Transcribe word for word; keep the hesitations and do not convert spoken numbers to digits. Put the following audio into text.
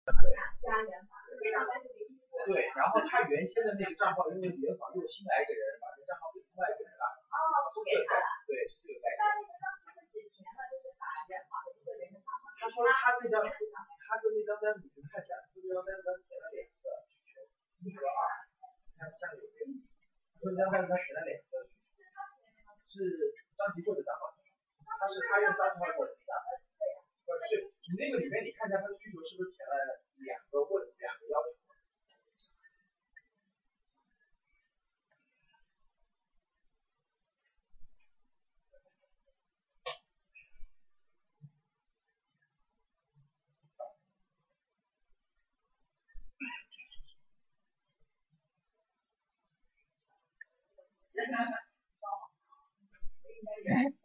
对，然后他原先的那个账号，因为元嫂又新来一个人，把这账号给另外一个人了。哦，不给他了。对，是这个概念。那那个当时是之前呢，就是把元嫂的这个人的账号。他说他那张，他说那张单子你去看一下，那张单子他填了两个需求，一和二，看下面有没有。他说那张单子他填了两个需求。是张吉贵的账号，他是他用张吉贵给我提的。不是，你那个里面你看一下他的需求是不是填了两个问两个要求。 Yes.